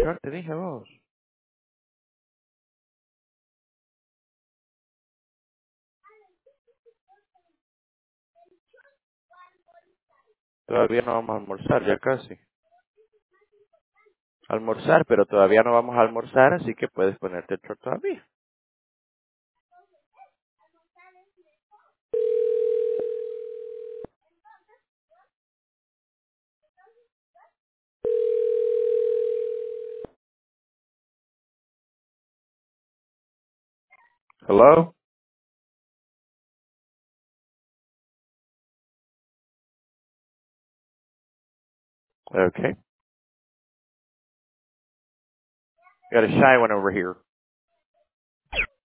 short, te dije vos. Todavía no vamos a almorzar, ya casi. Almorzar, pero todavía no vamos a almorzar, así que puedes ponerte el short todavía. Hello? Okay. Got a shy one over here.